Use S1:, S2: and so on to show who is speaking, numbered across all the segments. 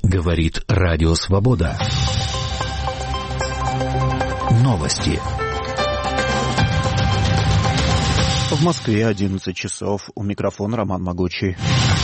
S1: Говорит Радио Свобода. Новости.
S2: В Москве 11 часов. У микрофона Роман Могучий.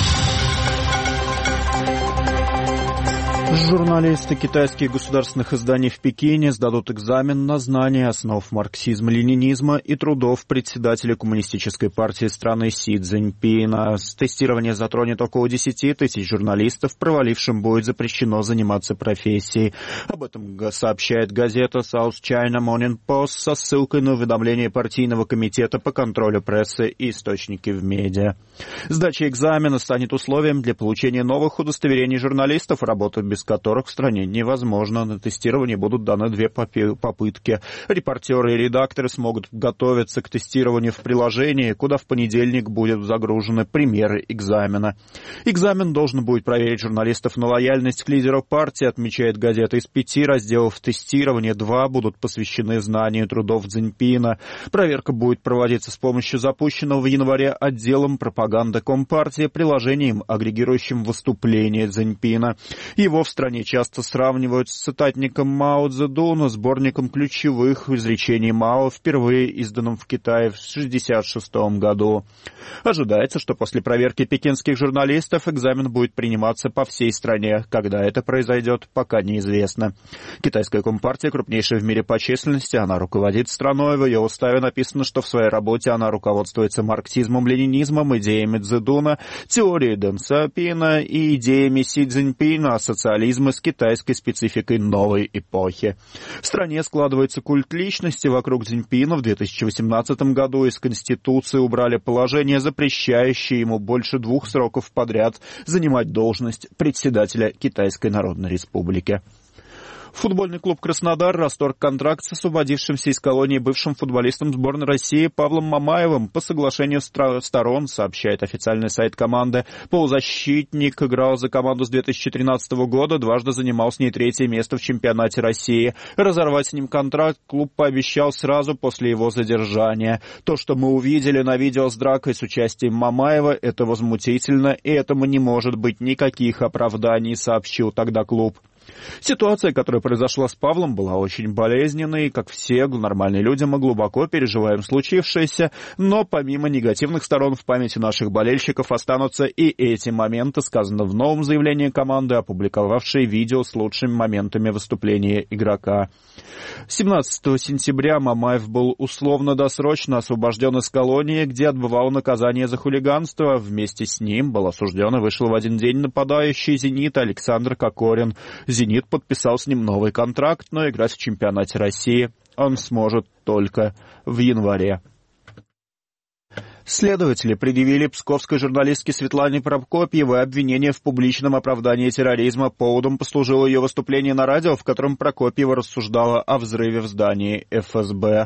S2: Журналисты китайских государственных изданий в Пекине сдадут экзамен на знание основ марксизма-ленинизма и трудов председателя Коммунистической партии страны Си Цзиньпина. Тестирование затронет около 10 тысяч журналистов, провалившим будет запрещено заниматься профессией. Об этом сообщает газета South China Morning Post со ссылкой на уведомление партийного комитета по контролю прессы и источники в медиа. Сдача экзамена станет условием для получения новых удостоверений журналистов, работать без которых в стране невозможно. На тестирование будут даны 2 попытки. Репортеры и редакторы смогут готовиться к тестированию в приложении, куда в понедельник будут загружены примеры экзамена. Экзамен должен будет проверить журналистов на лояльность к лидеру партии, отмечает газета. Из 5 разделов тестирования 2 будут посвящены знанию трудов Цзиньпина. Проверка будет проводиться с помощью запущенного в январе отделом пропаганды Компартии приложением, агрегирующим выступления Цзиньпина. Его в стране часто сравнивают с цитатником Мао Цзэдуна, сборником ключевых изречений Мао, впервые изданным в Китае в 1966 году. Ожидается, что после проверки пекинских журналистов экзамен будет приниматься по всей стране. Когда это произойдет, пока неизвестно. Китайская Компартия крупнейшая в мире по численности, она руководит страной. В ее уставе написано, что в своей работе она руководствуется марксизмом, ленинизмом, идеями Цзэдуна, теорией Дэн Сяопина и идеями Си Цзиньпина о социализме с китайской спецификой новой эпохи. В стране складывается культ личности вокруг Цзиньпина. В 2018 году из Конституции убрали положение, запрещающее ему больше 2 сроков подряд занимать должность председателя Китайской Народной Республики. Футбольный клуб «Краснодар» расторг контракт с освободившимся из колонии бывшим футболистом сборной России Павлом Мамаевым по соглашению сторон, сообщает официальный сайт команды. Полузащитник играл за команду с 2013 года, дважды занимал с ней 3-е место в чемпионате России. Разорвать с ним контракт клуб пообещал сразу после его задержания. То, что мы увидели на видео с дракой с участием Мамаева, это возмутительно, и этому не может быть никаких оправданий, сообщил тогда клуб. Ситуация, которая произошла с Павлом, была очень болезненной, и, как все нормальные люди, мы глубоко переживаем случившееся, но помимо негативных сторон в памяти наших болельщиков останутся и эти моменты, сказано в новом заявлении команды, опубликовавшей видео с лучшими моментами выступления игрока. 17 сентября Мамаев был условно-досрочно освобожден из колонии, где отбывал наказание за хулиганство. Вместе с ним был осужден и вышел в один день нападающий «Зенита» Александр Кокорин. «Зенит» подписал с ним новый контракт, но играть в чемпионате России он сможет только в январе. Следователи предъявили псковской журналистке Светлане Прокопьевой обвинение в публичном оправдании терроризма. Поводом послужило ее выступление на радио, в котором Прокопьева рассуждала о взрыве в здании ФСБ.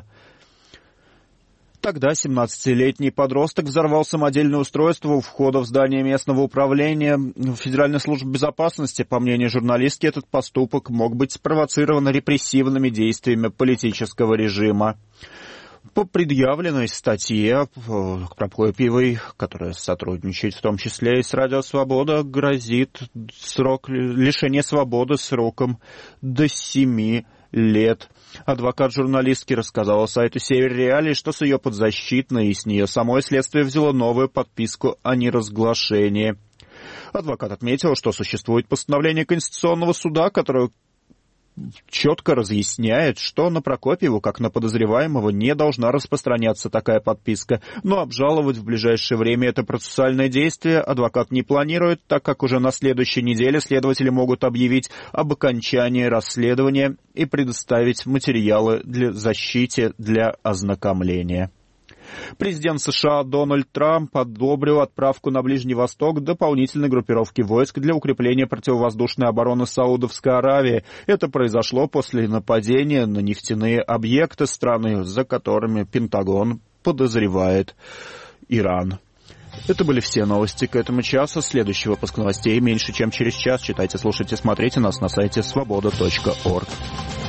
S2: Тогда 17-летний подросток взорвал самодельное устройство у входа в здание местного управления Федеральной службы безопасности. По мнению журналистки, этот поступок мог быть спровоцирован репрессивными действиями политического режима. По предъявленной статье к Прокопьевой, которая сотрудничает в том числе и с «Радио Свобода», грозит срок лишения свободы сроком до 7 лет. Адвокат журналистки рассказала сайту «Север Реалии», что с ее подзащитной и с нее самой следствие взяло новую подписку о неразглашении. Адвокат отметил, что существует постановление Конституционного суда, которое четко разъясняет, что на Прокопьеву, как на подозреваемого, не должна распространяться такая подписка. Но обжаловать в ближайшее время это процессуальное действие адвокат не планирует, так как уже на следующей неделе следователи могут объявить об окончании расследования и предоставить материалы для защиты для ознакомления. Президент США Дональд Трамп одобрил отправку на Ближний Восток дополнительной группировки войск для укрепления противовоздушной обороны Саудовской Аравии. Это произошло после нападения на нефтяные объекты страны, за которыми Пентагон подозревает Иран. Это были все новости к этому часу. Следующий выпуск новостей меньше чем через час. Читайте, слушайте, смотрите нас на сайте svoboda.org.